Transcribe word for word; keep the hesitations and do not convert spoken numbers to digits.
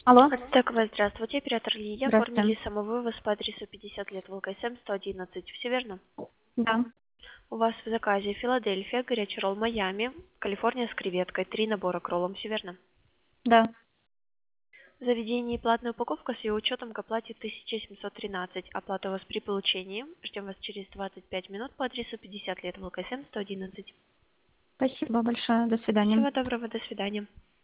Алло, Так, вы здравствуйте, оператор Лилия. здравствуйте. Оформили самовывоз по адресу пятьдесят лет ВЛКСМ сто одиннадцать. Все верно? Да, У вас в заказе Филадельфия, горячий ролл Майами, Калифорния с креветкой, три набора к роллам. Все верно? да. В заведении платная упаковка с ее учетом к оплате тысяча семьсот тринадцать. Оплата у вас при получении. Ждем вас через двадцать пять минут по адресу пятьдесят лет ВЛКСМ сто одиннадцать. Спасибо большое. До свидания. Всего доброго, до свидания.